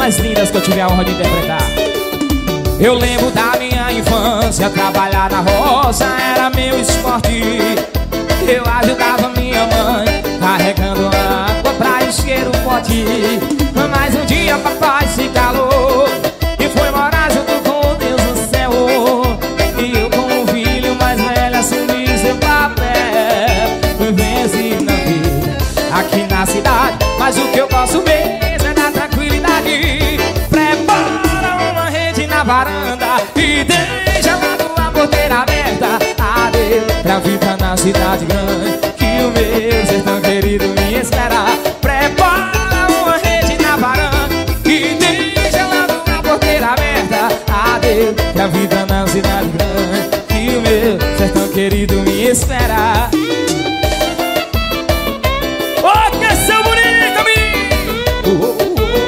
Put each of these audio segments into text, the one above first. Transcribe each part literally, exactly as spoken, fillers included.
mais lindas que eu tive a honra de interpretar. Eu lembro da minha infância, trabalhar na roça era meu esporte. Eu ajudava minha mãe carregando água pra encher o pote. Mas um dia papai se calou e foi morar junto com Deus no céu. E eu como filho mais velho assumi seu papel. Venci na vida aqui na cidade, mas o que eu gosto mesmo é da tranquilidade. Prepara uma rede na varanda e deixa lá tua porteira aberta. Adeus pra vida na cidade grande, que o meu sertão querido me espera. Prepara uma rede na varanda e deixa lá tua porteira aberta. Adeus pra vida na cidade grande, que o meu sertão querido me espera. Ô, que seu bonito, amigo!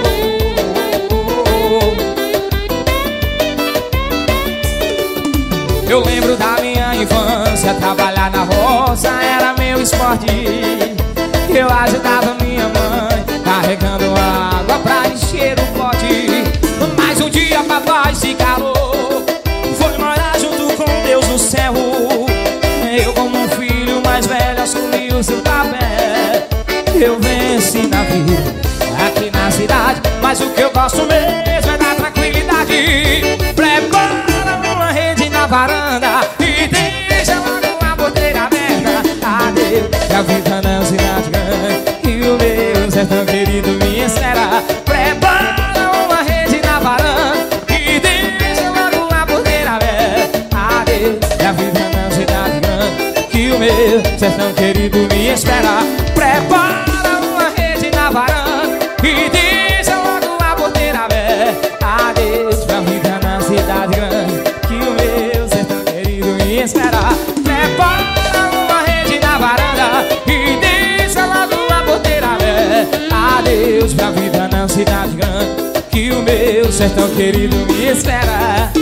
Eu lembro da minha infância, trabalhar na roça era meu esporte. Eu ajudava minha mãe carregando água pra encher o pote. Mas um dia papai se calou, foi morar junto com Deus no céu. Eu como um filho mais velho assumi o seu papel. Eu venci na vida aqui na cidade, mas o que eu gosto mesmo é da tranquilidade. Prepara uma rede na varanda e deixa logo a porteira aberta. Adeus pra vida na cidade grande, e o meu sertão querido me espera. Prepara uma rede na varanda e deixa logo a porteira aberta. Adeus pra vida na cidade grande, que o meu sertão querido me espera. Prepara uma rede na varanda e deixa logo a porteira aberta. Adeus pra vida na cidade grande, que o meu sertão querido me espera. Prepara uma rede na varanda e deixa logo a porteira aberta. Adeus pra vida na cidade grande, que o meu sertão querido me espera.